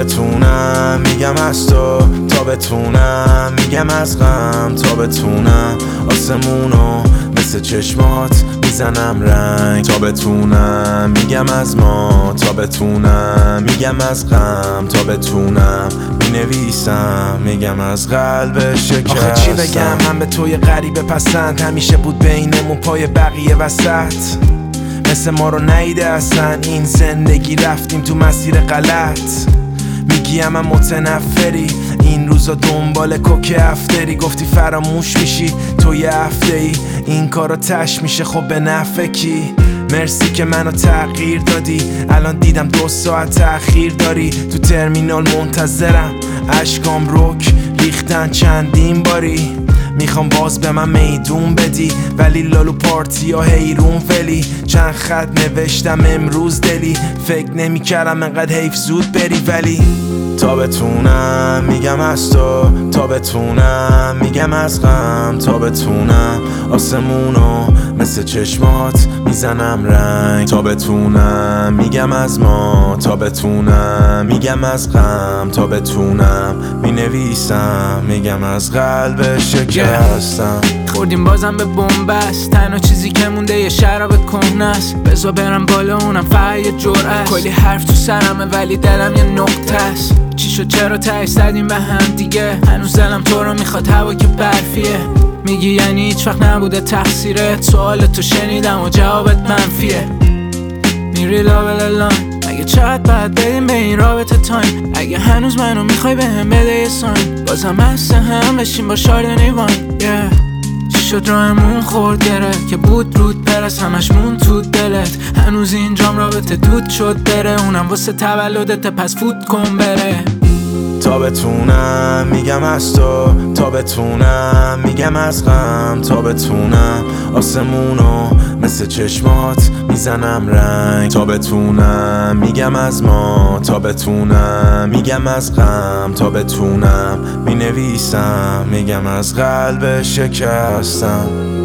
بتونم میگم از تو، تا بتونم میگم از غم، تا بتونم آسمونو مثل چشمات میزنم رنگ، تا بتونم میگم از ما، تا بتونم میگم از غم، تا بتونم مینویسم میگم از قلب شکستم. آخه چی بگم من به توی غریبه پسند، همیشه بود بینمون پای بقیه وسط، مثل ما رو نیده اصلا این زندگی، رفتیم تو مسیر غلط. میگیم من متنفری این روزا دنبال کوک افتری، گفتی فراموش میشی تو یه هفته ای، این کارا تش میشه خب به نفع کی؟ مرسی که منو تغییر دادی، الان دیدم 2 ساعت تأخیر داری، تو ترمینال منتظرم اشکام رک ریختن چندین باری، میخوام باز به من میدون بدی ولی لالو پارتی ها حیرون ولی، چند خط نوشتم امروز دلی، فکر نمی کردم انقدر حیف زود بری، ولی تا بتونم میگم از تو، تا بتونم میگم از غم، تا بتونم آسمونو مثل چشمات میزنم رنگ، تا بتونم میگم از ما، تا بتونم میگم از غم، تا بتونم مینویسم میگم از قلب شکستم. خوردیم بازم به بنبست، تنها چیزی که مونده یه شراب کهنه است، بذار برم بالا اونم فقط یه جرعه، کلی حرف تو سرمه ولی دلم یه نقطه است، چی شد چرا تهش زدیم به هم دیگه، هنوز دلم تو رو میخواد هوا که برفیه، میگی یعنی هیچ وقت نبوده تقصیرت، سوال تو شنیدم و جوابت منفیه، میری لابلالان اگه چقدر باید بدیم به این رابطه تایم، اگه هنوز منو میخوای به هم بده یه ساین، بازم هسته هم بشیم با شاردنی واین. چی شد راهمون خورد گره که بود رود پرس، همش مون تو دلت، هنوز اینجام رابطه دود شد بره، اونم واسه تولدت پس فوت کن بره. تا بتونم میگم از تو، تا بتونم میگم از غم، تا بتونم آسمونو مثل چشمات میزنم رنگ، تا بتونم میگم از ما، تا بتونم میگم از غم، تا بتونم مینویسم میگم از قلب شکستم.